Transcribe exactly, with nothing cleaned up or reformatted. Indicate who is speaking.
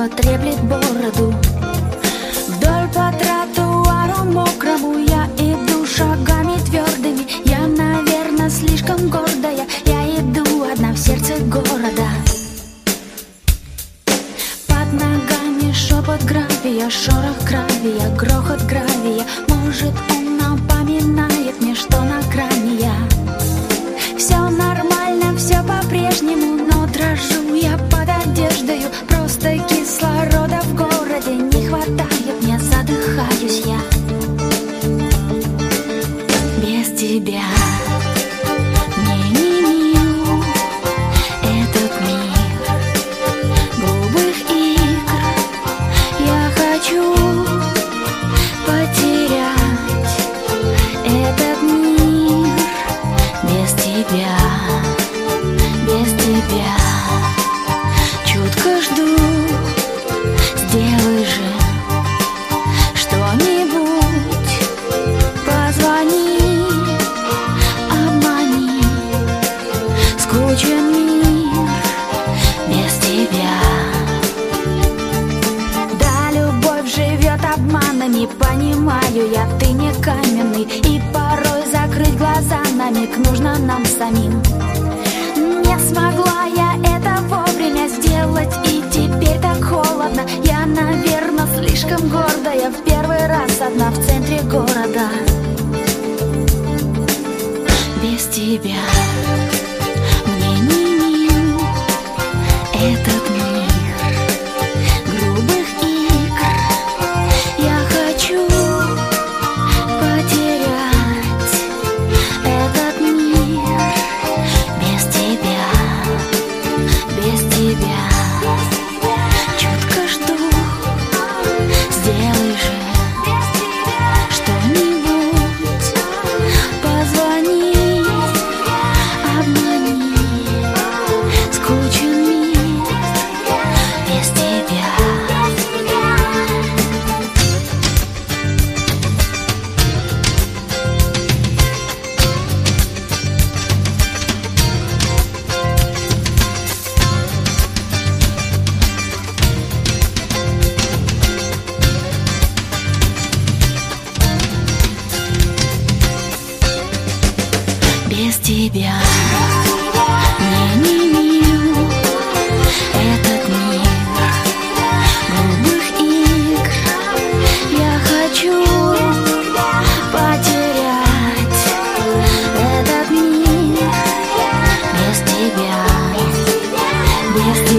Speaker 1: снова треплет бороду. Вдоль по тротуару мокрому я иду шагами твердыми. Я, наверное, слишком гордая. Я иду одна в сердце города. Под ногами шепот гравия, шорох гравия, грохот гравия. Может, он напоминает мне, что на грани я. Все нормально, все по-прежнему, но дрожу я под одеждою. Просто кислорода в городе не хватает, мне задыхаюсь я. Без тебя мне не мил этот мир грубых игр. Я хочу потерять этот мир. Без тебя, без тебя чутко жду. Сделай же что-нибудь, позвони, обмани. Скучен мир без тебя. Да, любовь живет обманами, понимаю я, ты не каменный. И порой закрыть глаза на миг нужно нам самим. Не смогла я это вовремя сделать, и теперь так холодно. Я, наверное, слишком гордая. В первый раз одна в центре города. Без тебя мне не мил этот мир грубых игр. Я хочу потерять этот мир. Без тебя, без тебя чутко жду. Сделай же что-нибудь, позвони, обмани. Скучен мир без тебя. Без тебя мне не мил этот мир грубых игр. Я хочу потерять этот мир. Без тебя, без